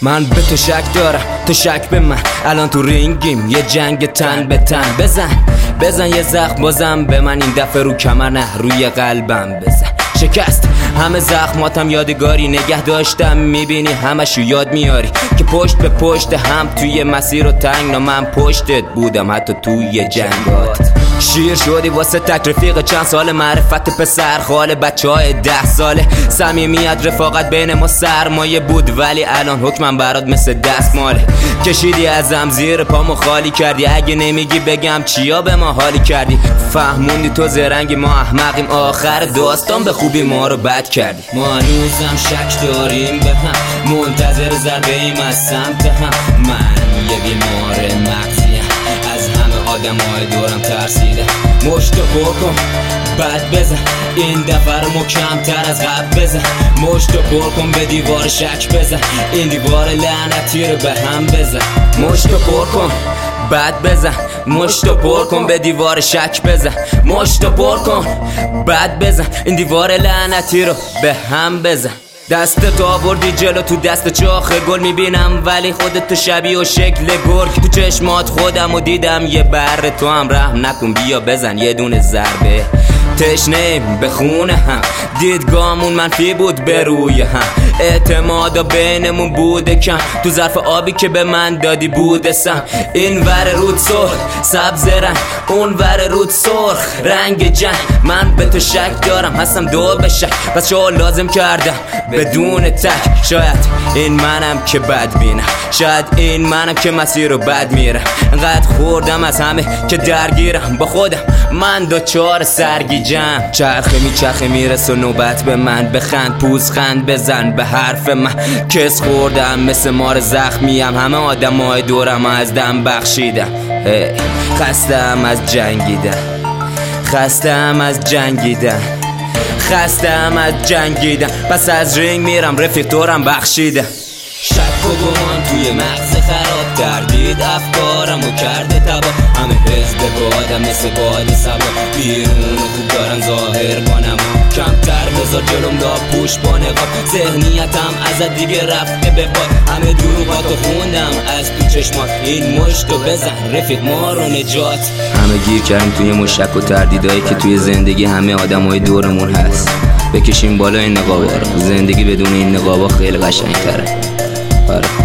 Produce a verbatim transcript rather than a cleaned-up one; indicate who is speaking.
Speaker 1: من به تو شک دارم، تو شک به من. الان تو رینگیم، یه جنگ تن به تن. بزن بزن یه زخم بازم به من، این دفعه رو کمر نه روی قلبم بزن. شکست همه زخماتم یادگاری نگه داشتم، میبینی همشو یاد میاری که پشت به پشت هم توی مسیر و تنگ. من پشتت بودم حتی توی جنگات. شیر شدی واسه تک رفیق چند سال، معرفت پسر خاله بچه های ده ساله. صمیمیت رفاقت بین ما سرمایه بود، ولی الان حکمم برات مثل دستماله. کشیدی ازم زیر پامو خالی کردی، اگه نمیگی بگم چیا به ما حالی کردی. فهموندی تو زرنگی ما احمقیم، آخر داستان به خوبی ما رو بد کردی. ما هنوزم شک داریم به هم، منتظر ضربه ایم از سمت هم. من یه بیمار مغزیم، از همه آدم های دورم ترسیده. مشتو پر کن بعد بزن، این دفعه رو محکم‌تر از قبل بزن. مشتو پر کن به دیوار شک بزن، این دیوار لعنتی رو به هم بزن. مشتو پر کن بعد بزن، مشتو پر کن به دیوار شک بزن. مشتو پر کن بعد بزن، این دیوار لعنتی رو به هم بزن. دست تو آوردی جلو تو دست چاخ گل، میبینم ولی خودت تو شبیه و شکل گرگ. تو چشمات خودم و دیدم یه بره، تو هم رحم نکن بیا بزن یه دونه ضربه. تشنه به خونه هم، دیدگاهمون منفی بود به روی هم. اعتمادا بینمون بوده کم، تو ظرف آبی که به من دادی بوده سم. این ور رود سرخ سبز رنگ، اون ور رود سرخ رنگ جنگ. من به تو شک دارم، هستم دو به شک، پس شو لازم کردم بدون تک. شاید این منم که بد بینم، شاید این منم که مسیر رو بد میرم. انقدر خوردم از همه که درگیرم با خودم، من دو چهار سرگیجم. چرخه میچرخه میرس و نوبت به من، بخند پوزخند بزن به حرف من. کس خوردم مثل مار زخمیم، همه آدم های دورم از دم بخشیدم. خستم از جنگیدن، خستم از جنگیدن، خستم از جنگیدن. پس از رینگ میرم رفیق دورم بخشیدم. شک و گمان توی مغز خراب کردید افکارمو کرده تبا. همه حزب بادم مثل باد سبا، بیرون خوب دارم ظاهر کنم. کمتر بذار جلوم دا پوش با نقاب، ذهنیتم ازت دیگه رفته به باد. همه دروغاتو خوندم از تو چشمات، این مشتو بزن رفیق ما رو نجات. همه گیر کردیم توی مشک و تردیدایی که توی زندگی همه آدمای دورمون هست. بکشیم بالا این نقابا رو، زندگی بدون این نقابا خیلی قشنگ‌تره. آره.